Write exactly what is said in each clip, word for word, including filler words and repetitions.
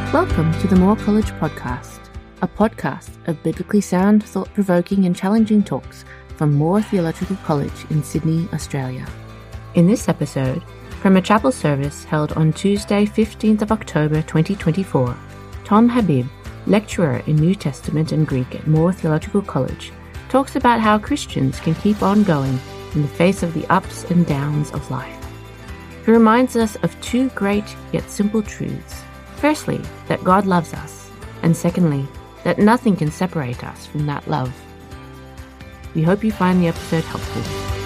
Welcome to the Moore College Podcast, a podcast of biblically sound, thought-provoking and challenging talks from Moore Theological College in Sydney, Australia. In this episode, from a chapel service held on Tuesday, fifteenth of October twenty twenty-four, Tom Habib, lecturer in New Testament and Greek at Moore Theological College, talks about how Christians can keep on going in the face of the ups and downs of life. He reminds us of two great yet simple truths. Firstly, that God loves us, and secondly, that nothing can separate us from that love. We hope you find the episode helpful.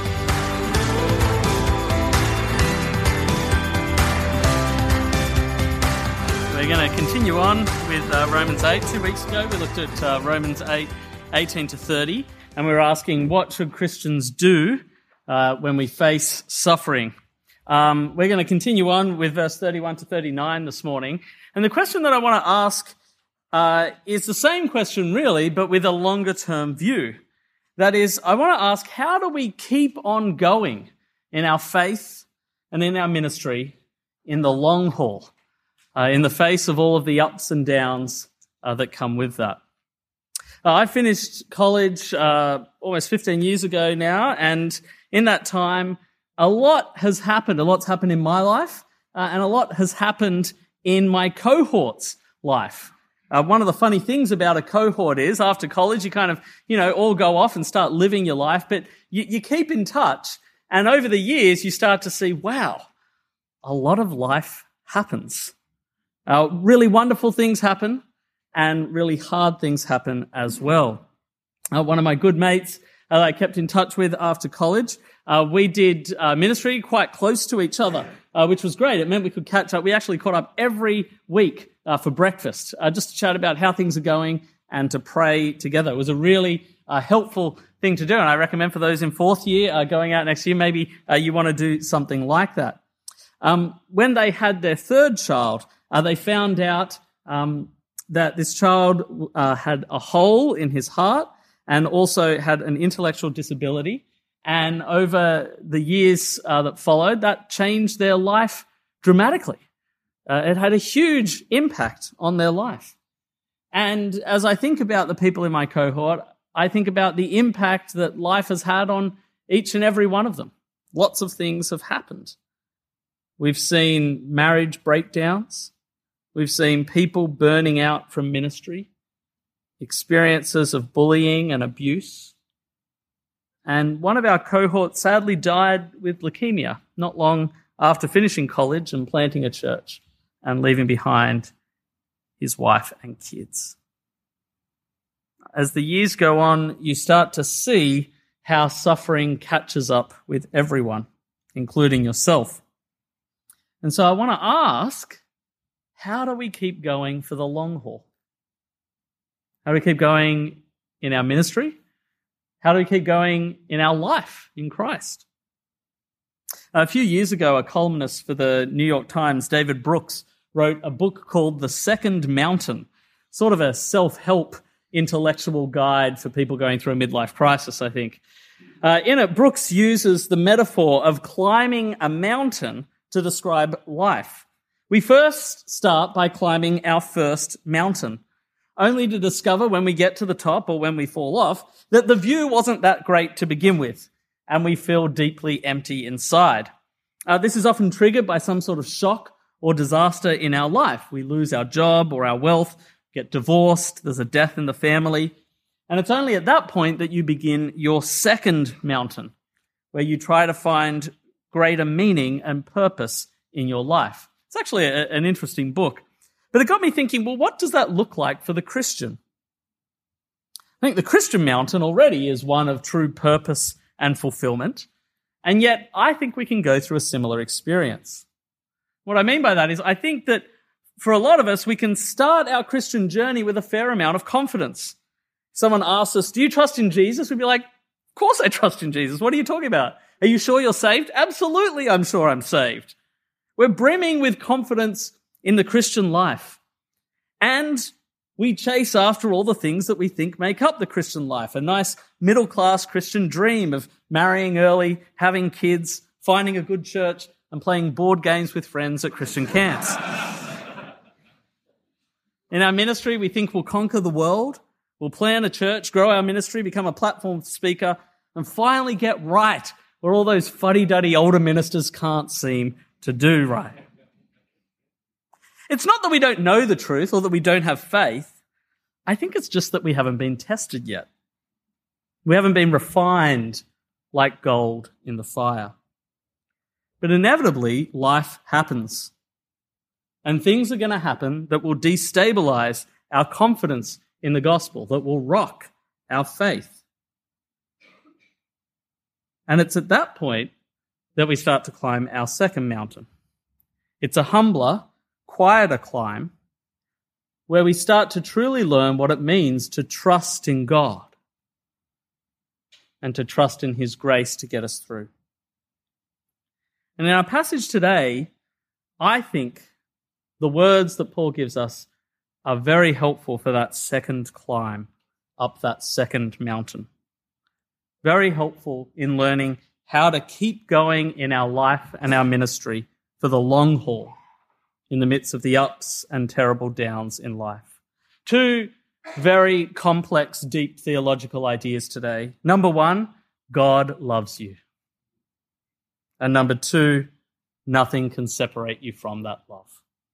We're going to continue on with uh, Romans eight. Two weeks ago, we looked at uh, Romans eight, eighteen to thirty, and we were asking, what should Christians do uh, when we face suffering? Um, we're going to continue on with verse thirty-one to thirty-nine this morning. And the question that I want to ask uh, is the same question, really, but with a longer-term view. That is, I want to ask, how do we keep on going in our faith and in our ministry in the long haul, uh, in the face of all of the ups and downs uh, that come with that? Uh, I finished college uh, almost fifteen years ago now, and in that time, a lot has happened. A lot's happened in my life, uh, and a lot has happened in my cohort's life. Uh, one of the funny things about a cohort is after college, you kind of, you know, all go off and start living your life, but you, you keep in touch. And over the years, you start to see, wow, a lot of life happens. Uh, really wonderful things happen and really hard things happen as well. Uh, one of my good mates uh, that I kept in touch with after college, Uh, we did uh, ministry quite close to each other, uh, which was great. It meant we could catch up. We actually caught up every week uh, for breakfast, uh, just to chat about how things are going and to pray together. It was a really uh, helpful thing to do, and I recommend for those in fourth year uh, going out next year, maybe uh, you want to do something like that. Um, when they had their third child, uh, they found out um, that this child uh, had a hole in his heart and also had an intellectual disability. And over the years uh, that followed, that changed their life dramatically. Uh, it had a huge impact on their life. And as I think about the people in my cohort, I think about the impact that life has had on each and every one of them. Lots of things have happened. We've seen marriage breakdowns. We've seen people burning out from ministry, experiences of bullying and abuse. And one of our cohorts sadly died with leukemia not long after finishing college and planting a church and leaving behind his wife and kids. As the years go on, you start to see how suffering catches up with everyone, including yourself. And so I want to ask, how do we keep going for the long haul? How do we keep going in our ministry? How do we keep going in our life in Christ? A few years ago, a columnist for the New York Times, David Brooks, wrote a book called The Second Mountain, sort of a self-help intellectual guide for people going through a midlife crisis, I think. Uh, in it, Brooks uses the metaphor of climbing a mountain to describe life. We first start by climbing our first mountain, only to discover when we get to the top or when we fall off that the view wasn't that great to begin with, and we feel deeply empty inside. Uh, this is often triggered by some sort of shock or disaster in our life. We lose our job or our wealth, get divorced, there's a death in the family, and it's only at that point that you begin your second mountain, where you try to find greater meaning and purpose in your life. It's actually a, an interesting book. But it got me thinking, well, what does that look like for the Christian? I think the Christian mountain already is one of true purpose and fulfillment, and yet I think we can go through a similar experience. What I mean by that is I think that for a lot of us, we can start our Christian journey with a fair amount of confidence. Someone asks us, do you trust in Jesus? We'd be like, of course I trust in Jesus. What are you talking about? Are you sure you're saved? Absolutely, I'm sure I'm saved. We're brimming with confidence in the Christian life. And we chase after all the things that we think make up the Christian life. A nice middle-class Christian dream of marrying early, having kids, finding a good church, and playing board games with friends at Christian camps. In our ministry, we think we'll conquer the world, we'll plan a church, grow our ministry, become a platform speaker, and finally get right where all those fuddy-duddy older ministers can't seem to do right. It's not that we don't know the truth or that we don't have faith. I think it's just that we haven't been tested yet. We haven't been refined like gold in the fire. But inevitably, life happens. And things are going to happen that will destabilize our confidence in the gospel, that will rock our faith. And it's at that point that we start to climb our second mountain. It's a humbler, quieter climb where we start to truly learn what it means to trust in God and to trust in His grace to get us through. And in our passage today, I think the words that Paul gives us are very helpful for that second climb up that second mountain. Very helpful in learning how to keep going in our life and our ministry for the long haul in the midst of the ups and terrible downs in life. Two very complex, deep theological ideas today. Number one, God loves you. And number two, nothing can separate you from that love.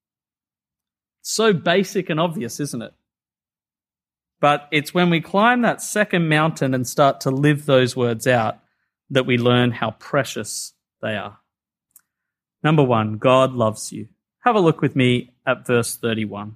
So basic and obvious, isn't it? But it's when we climb that second mountain and start to live those words out that we learn how precious they are. Number one, God loves you. Have a look with me at verse thirty-one.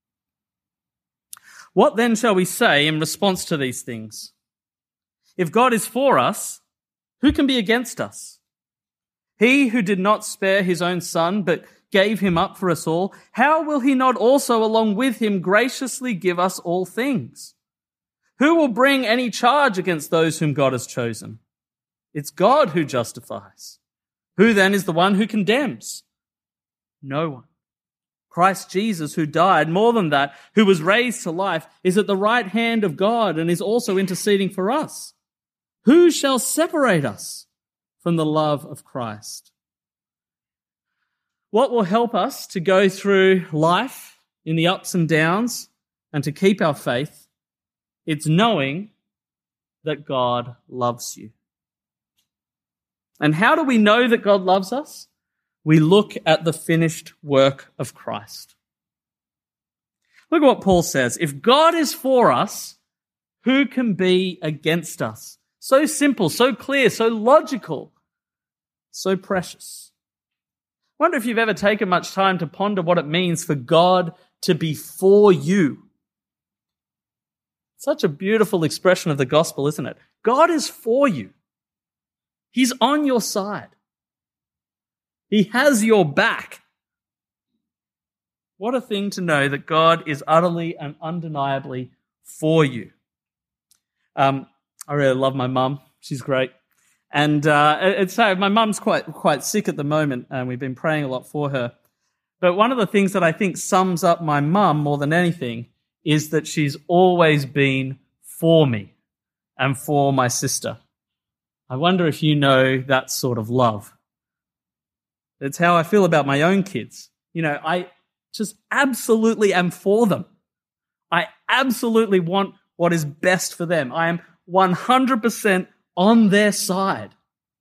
What then shall we say in response to these things? If God is for us, who can be against us? He who did not spare his own son, but gave him up for us all, how will he not also along with him graciously give us all things? Who will bring any charge against those whom God has chosen? It's God who justifies. Who then is the one who condemns? No one. Christ Jesus, who died, more than that, who was raised to life, is at the right hand of God and is also interceding for us. Who shall separate us from the love of Christ? What will help us to go through life in the ups and downs and to keep our faith? It's knowing that God loves you. And how do we know that God loves us? We look at the finished work of Christ. Look at what Paul says. If God is for us, who can be against us? So simple, so clear, so logical, so precious. I wonder if you've ever taken much time to ponder what it means for God to be for you. Such a beautiful expression of the gospel, isn't it? God is for you. He's on your side. He has your back. What a thing to know that God is utterly and undeniably for you. Um, I really love my mum. She's great. And uh, it's so my mum's quite quite sick at the moment, and we've been praying a lot for her. But one of the things that I think sums up my mum more than anything is that she's always been for me and for my sister. I wonder if you know that sort of love. It's how I feel about my own kids. You know, I just absolutely am for them. I absolutely want what is best for them. I am one hundred percent on their side.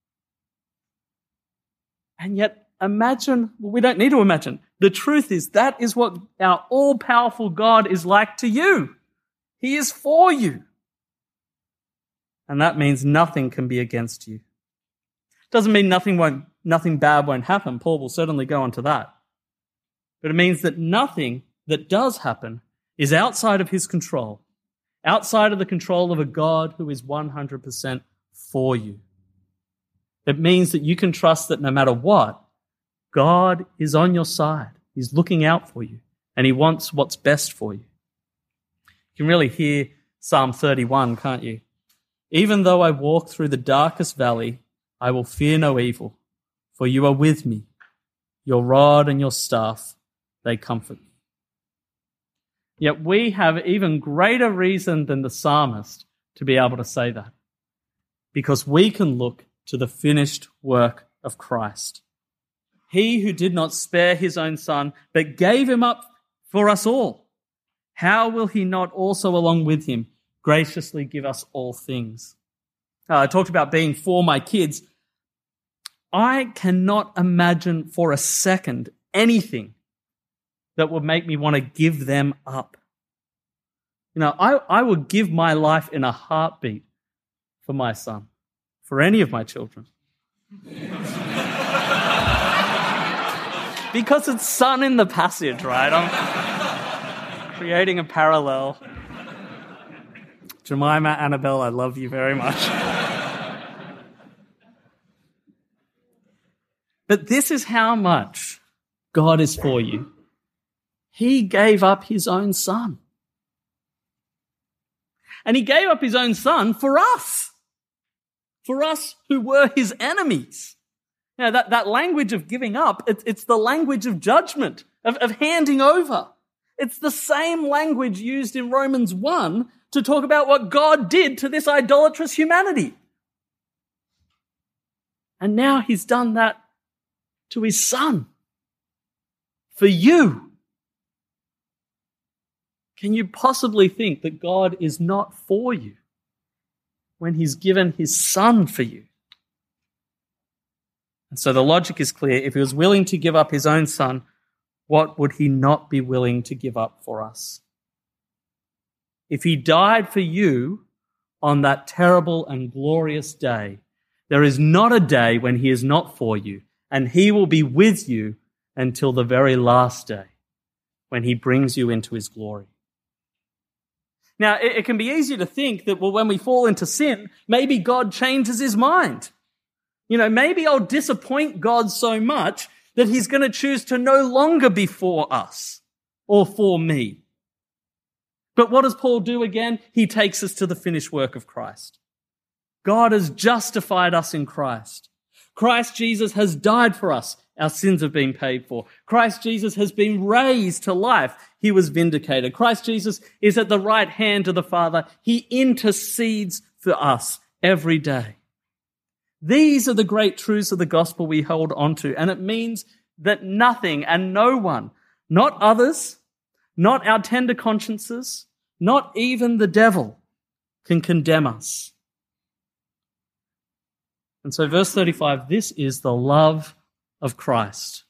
And yet, imagine, well, we don't need to imagine. The truth is that is what our all-powerful God is like to you. He is for you. And that means nothing can be against you. Doesn't mean nothing won't, nothing bad won't happen. Paul will certainly go on to that. But it means that nothing that does happen is outside of his control, outside of the control of a God who is one hundred percent for you. It means that you can trust that no matter what, God is on your side. He's looking out for you, and he wants what's best for you. You can really hear Psalm thirty-one, can't you? Even though I walk through the darkest valley, I will fear no evil, for you are with me. Your rod and your staff, they comfort me. Yet we have even greater reason than the psalmist to be able to say that, because we can look to the finished work of Christ. He who did not spare his own son, but gave him up for us all. how will he not also along with him graciously give us all things? Uh, I talked about being for my kids. I cannot imagine for a second anything that would make me want to give them up. You know, I, I would give my life in a heartbeat for my son, for any of my children. Because it's son in the passage, right? I'm creating a parallel. Jemima, Annabelle, I love you very much. But this is how much God is for you. He gave up his own son. And he gave up his own son for us. For us who were his enemies. Now, that, that language of giving up, it, it's the language of judgment, of, of handing over. It's the same language used in Romans one to talk about what God did to this idolatrous humanity. And now he's done that to his son. For you. Can you possibly think that God is not for you when he's given his son for you? And so the logic is clear. If he was willing to give up his own son, what would he not be willing to give up for us? If he died for you on that terrible and glorious day, there is not a day when he is not for you, and he will be with you until the very last day when he brings you into his glory. Now, it, it can be easy to think that, well, when we fall into sin, maybe God changes his mind. You know, maybe I'll disappoint God so much that he's going to choose to no longer be for us or for me. But what does Paul do again? He takes us to the finished work of Christ. God has justified us in Christ. Christ Jesus has died for us. Our sins have been paid for. Christ Jesus has been raised to life. He was vindicated. Christ Jesus is at the right hand of the Father. He intercedes for us every day. These are the great truths of the gospel we hold on to, and it means that nothing and no one, not others, not our tender consciences, not even the devil, can condemn us. And so verse thirty-five, this is the love of Christ.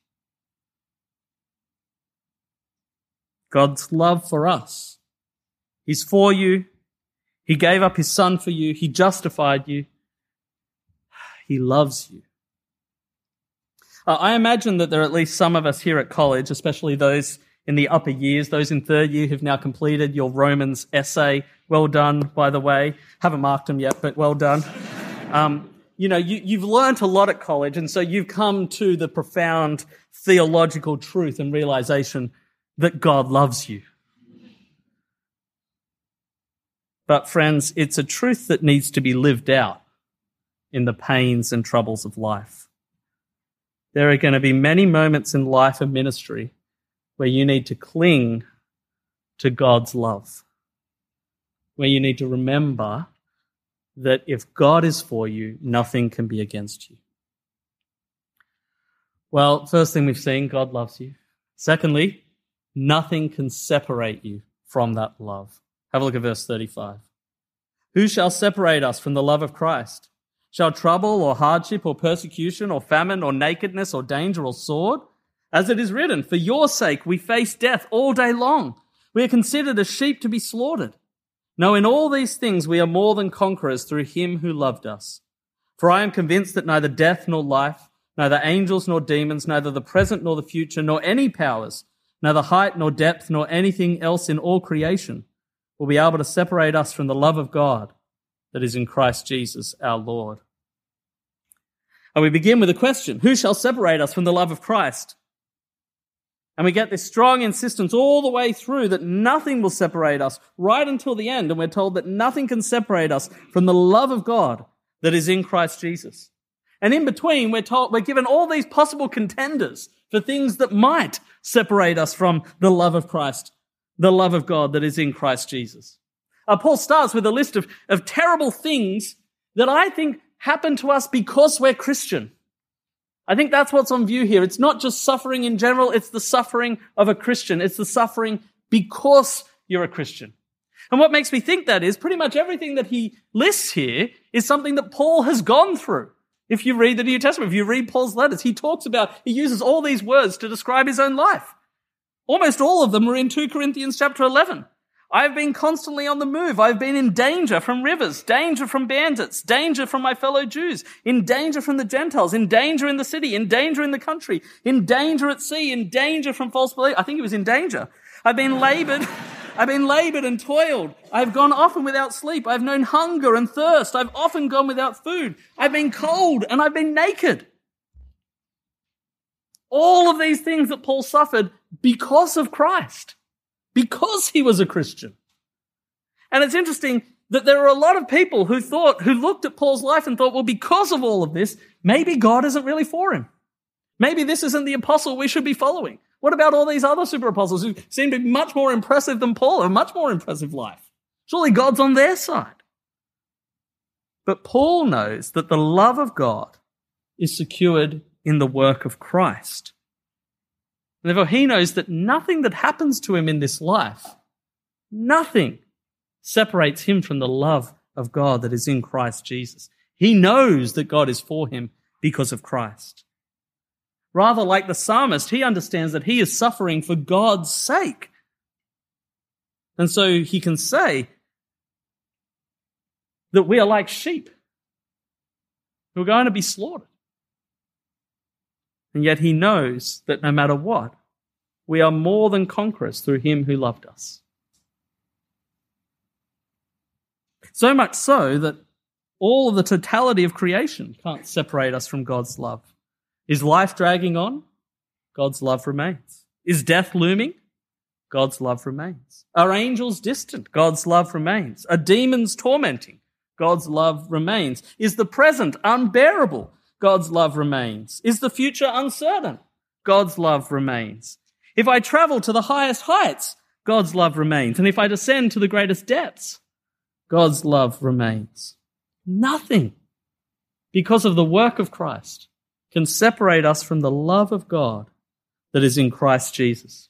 God's love for us. He's for you. He gave up his son for you. He justified you. He loves you. Uh, I imagine that there are at least some of us here at college, especially those in the upper years, those in third year who've now completed your Romans essay. Well done, by the way. Haven't marked them yet, but well done. Um, you know, you, you've learnt a lot at college, and so you've come to the profound theological truth and realization that God loves you. But friends, it's a truth that needs to be lived out in the pains and troubles of life. There are going to be many moments in life and ministry where you need to cling to God's love, where you need to remember that if God is for you, nothing can be against you. Well, first thing we've seen, God loves you. Secondly, nothing can separate you from that love. Have a look at verse thirty-five. Who shall separate us from the love of Christ? Shall trouble or hardship or persecution or famine or nakedness or danger or sword? As it is written, for your sake we face death all day long. We are considered as sheep to be slaughtered. No, in all these things we are more than conquerors through him who loved us. For I am convinced that neither death nor life, neither angels nor demons, neither the present nor the future, nor any powers, neither height nor depth nor anything else in all creation will be able to separate us from the love of God that is in Christ Jesus our Lord. And we begin with a question: who shall separate us from the love of Christ? And we get this strong insistence all the way through that nothing will separate us right until the end. And we're told that nothing can separate us from the love of God that is in Christ Jesus. And in between, we're told, we're given all these possible contenders for things that might separate us from the love of Christ, the love of God that is in Christ Jesus. Uh, Paul starts with a list of, of terrible things that I think happen to us because we're Christian. I think that's what's on view here. It's not just suffering in general, it's the suffering of a Christian. It's the suffering because you're a Christian. And what makes me think that is pretty much everything that he lists here is something that Paul has gone through. If you read the New Testament, if you read Paul's letters, he talks about, he uses all these words to describe his own life. Almost all of them are in Second Corinthians chapter eleven. I've been constantly on the move. I've been in danger from rivers, danger from bandits, danger from my fellow Jews, in danger from the Gentiles, in danger in the city, in danger in the country, in danger at sea, in danger from false belief. I think he was in danger. I've been labored, I've been labored and toiled. I've gone often without sleep. I've known hunger and thirst. I've often gone without food. I've been cold and I've been naked. All of these things that Paul suffered because of Christ. Because he was a Christian. And it's interesting that there are a lot of people who thought, who looked at Paul's life and thought, well, because of all of this, maybe God isn't really for him. Maybe this isn't the apostle we should be following. What about all these other super apostles who seem to be much more impressive than Paul, a much more impressive life? Surely God's on their side. But Paul knows that the love of God is secured in the work of Christ. Therefore, he knows that nothing that happens to him in this life, nothing separates him from the love of God that is in Christ Jesus. He knows that God is for him because of Christ. Rather, like the psalmist, he understands that he is suffering for God's sake. And so he can say that we are like sheep who are going to be slaughtered. And yet he knows that no matter what, we are more than conquerors through him who loved us. So much so that all of the totality of creation can't separate us from God's love. Is life dragging on? God's love remains. Is death looming? God's love remains. Are angels distant? God's love remains. Are demons tormenting? God's love remains. Is the present unbearable? God's love remains. Is the future uncertain? God's love remains. If I travel to the highest heights, God's love remains. And if I descend to the greatest depths, God's love remains. Nothing, because of the work of Christ, can separate us from the love of God that is in Christ Jesus.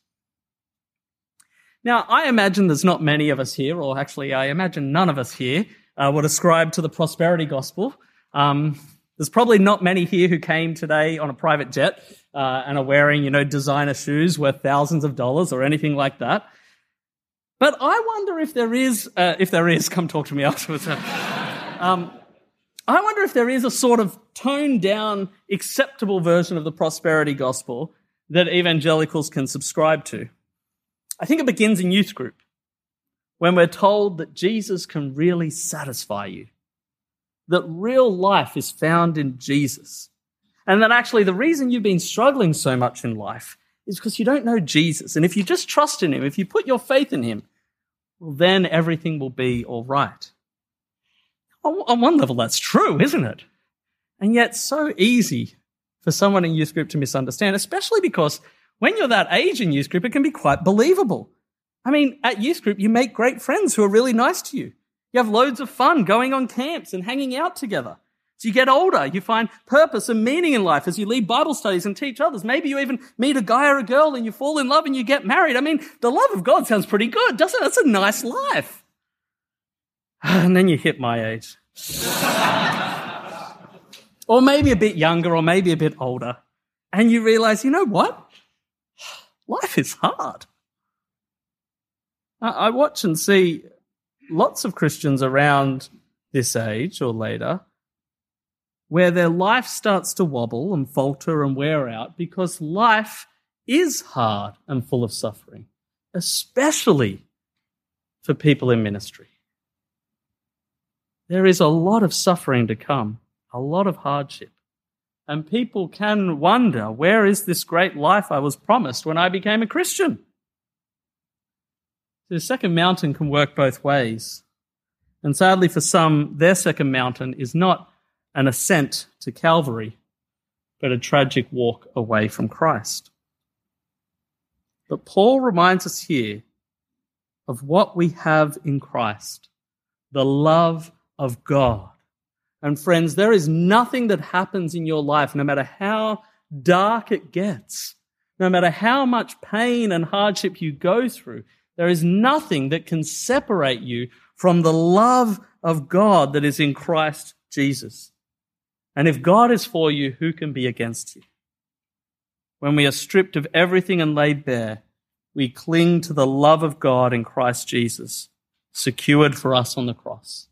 Now, I imagine there's not many of us here, or actually I imagine none of us here uh, would ascribe to the prosperity gospel. Um, there's probably not many here who came today on a private jet uh, and are wearing, you know, designer shoes worth thousands of dollars or anything like that. But I wonder if there is, uh, if there is, come talk to me afterwards. um, I wonder if there is a sort of toned down, acceptable version of the prosperity gospel that evangelicals can subscribe to. I think it begins in youth group, when we're told that Jesus can really satisfy you, that real life is found in Jesus, and that actually the reason you've been struggling so much in life is because you don't know Jesus. And if you just trust in him, if you put your faith in him, well, then everything will be all right. On one level, that's true, isn't it? And yet so easy for someone in youth group to misunderstand, especially because when you're that age in youth group, it can be quite believable. I mean, at youth group, you make great friends who are really nice to you. You have loads of fun going on camps and hanging out together. As you get older, you find purpose and meaning in life as you lead Bible studies and teach others. Maybe you even meet a guy or a girl and you fall in love and you get married. I mean, the love of God sounds pretty good, doesn't it? That's a nice life. And then you hit my age. Or maybe a bit younger or maybe a bit older. And you realize, you know what? Life is hard. I watch and see lots of Christians around this age or later where their life starts to wobble and falter and wear out because life is hard and full of suffering, especially for people in ministry. There is a lot of suffering to come, a lot of hardship. And people can wonder, where is this great life I was promised when I became a Christian? The second mountain can work both ways. And sadly for some, their second mountain is not an ascent to Calvary, but a tragic walk away from Christ. But Paul reminds us here of what we have in Christ, the love of God. And friends, there is nothing that happens in your life, no matter how dark it gets, no matter how much pain and hardship you go through, There is nothing that can separate you from the love of God that is in Christ Jesus. And if God is for you, who can be against you? When we are stripped of everything and laid bare, we cling to the love of God in Christ Jesus, secured for us on the cross.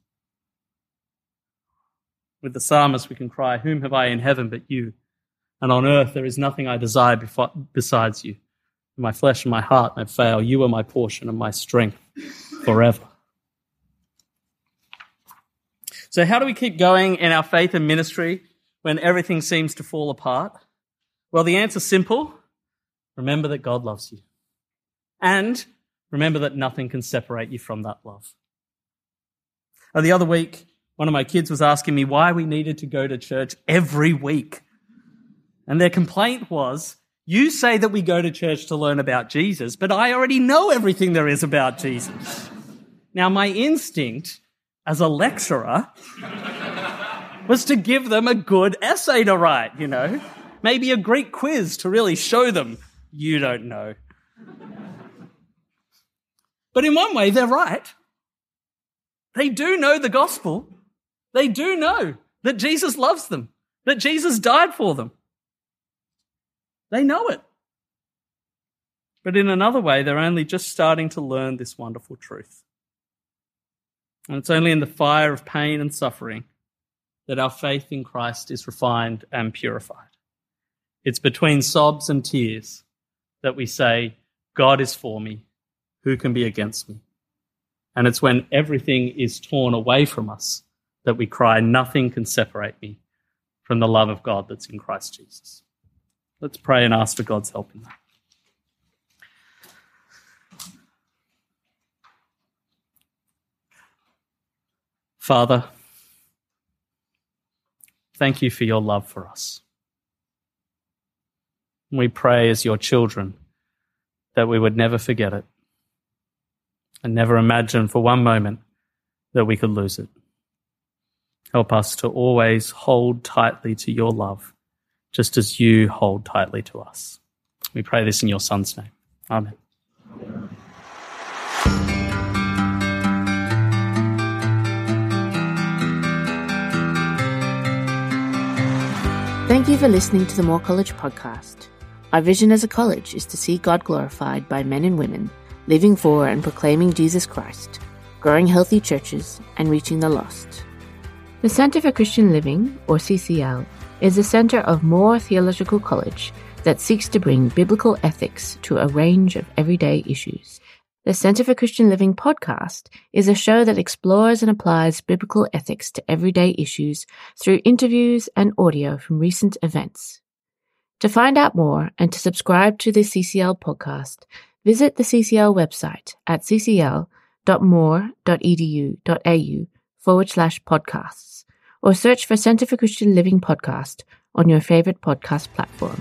With the psalmist, we can cry, "Whom have I in heaven but you? And on earth there is nothing I desire besides you. My flesh and my heart may fail. You are my portion and my strength forever." So how do we keep going in our faith and ministry when everything seems to fall apart? Well, the answer's simple. Remember that God loves you. And remember that nothing can separate you from that love. Uh, the other week, one of my kids was asking me why we needed to go to church every week. And their complaint was, "You say that we go to church to learn about Jesus, but I already know everything there is about Jesus." Now, my instinct as a lecturer was to give them a good essay to write, you know, maybe a Greek quiz to really show them, you don't know. But in one way, they're right. They do know the gospel. They do know that Jesus loves them, that Jesus died for them. They know it. But in another way, they're only just starting to learn this wonderful truth. And it's only in the fire of pain and suffering that our faith in Christ is refined and purified. It's between sobs and tears that we say, God is for me, who can be against me? And it's when everything is torn away from us that we cry, nothing can separate me from the love of God that's in Christ Jesus. Let's pray and ask for God's help in that. Father, thank you for your love for us. We pray as your children that we would never forget it and never imagine for one moment that we could lose it. Help us to always hold tightly to your love, just as you hold tightly to us. We pray this in your Son's name. Amen. Thank you for listening to the Moore College podcast. Our vision as a college is to see God glorified by men and women living for and proclaiming Jesus Christ, growing healthy churches, and reaching the lost. The Centre for Christian Living, or C C L, is a centre of Moore Theological College that seeks to bring biblical ethics to a range of everyday issues. The Centre for Christian Living podcast is a show that explores and applies biblical ethics to everyday issues through interviews and audio from recent events. To find out more and to subscribe to the C C L podcast, visit the C C L website at ccl.moore.edu.au forward slash podcasts, or search for Centre for Christian Living podcast on your favourite podcast platform.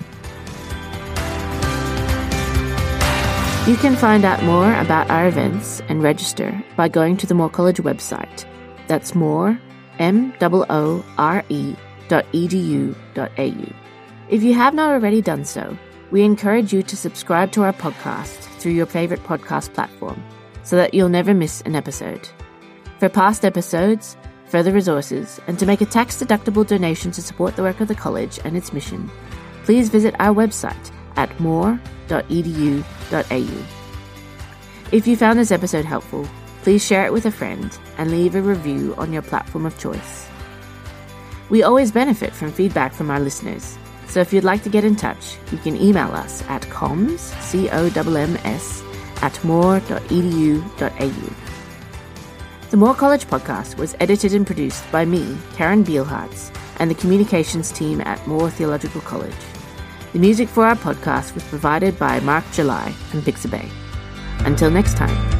You can find out more about our events and register by going to the Moore College website. That's more, M O O R E dot E D U dot A U. If you have not already done so, we encourage you to subscribe to our podcast through your favourite podcast platform so that you'll never miss an episode. For past episodes, further resources, and to make a tax-deductible donation to support the work of the college and its mission, please visit our website at more dot e d u dot a u. If you found this episode helpful, please share it with a friend and leave a review on your platform of choice. We always benefit from feedback from our listeners, so if you'd like to get in touch, you can email us at comms, C O M M S, at more dot e d u dot a u. The Moore College podcast was edited and produced by me, Karen Bielhartz, and the communications team at Moore Theological College. The music for our podcast was provided by Mark July from Pixabay. Until next time.